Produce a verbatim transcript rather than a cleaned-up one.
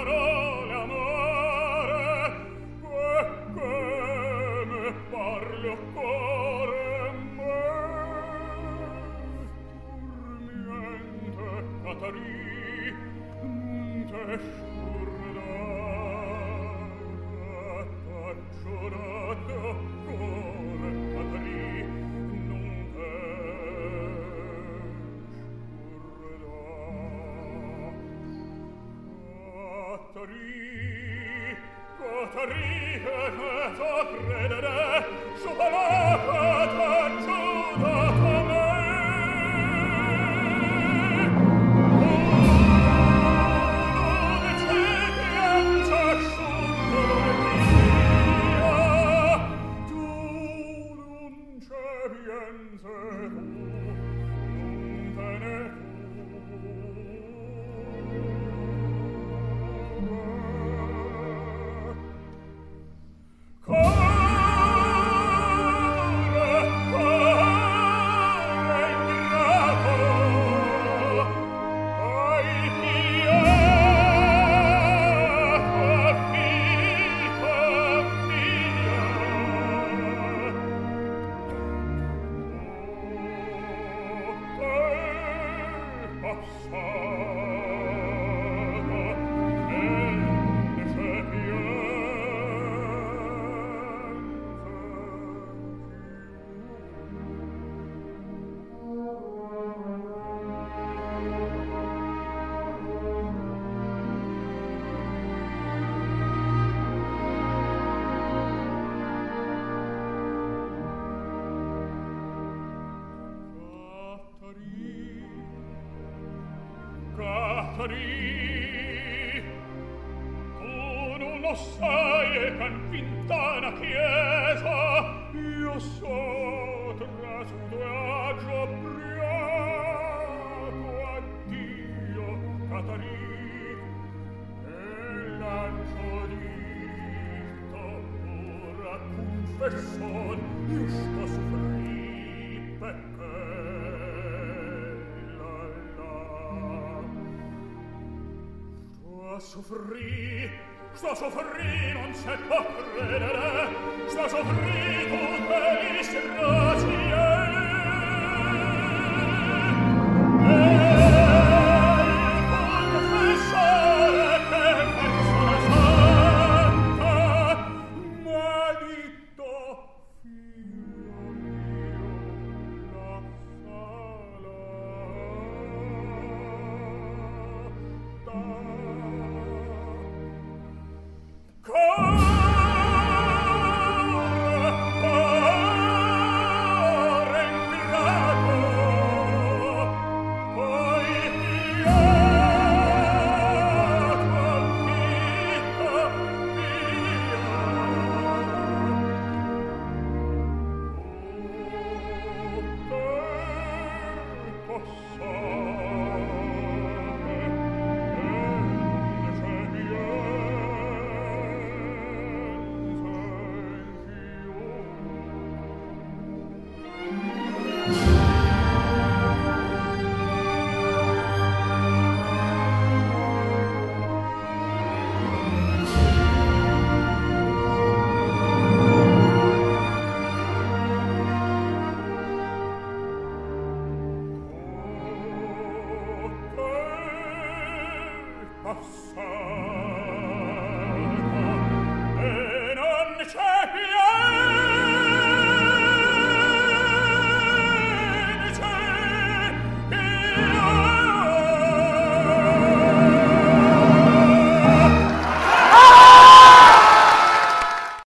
parole amore, e che me parli o cuore me. Turniente Catari, te scordata, giurato cuore Catari, non te Catari, Catari, che me fa credere, sciopalata t'ha giurato a me. Catari, tu non lo sai e can pintana chiesa, io so trasuto e agio briaco, addio Catari, e lancio dito ora confesson, io sto soffri perché soffri, sto soffri, non c'è può credere, sto soffri tutte le disgrazie. E confessare che persona santa, maledetto figlio mio, la sala da passare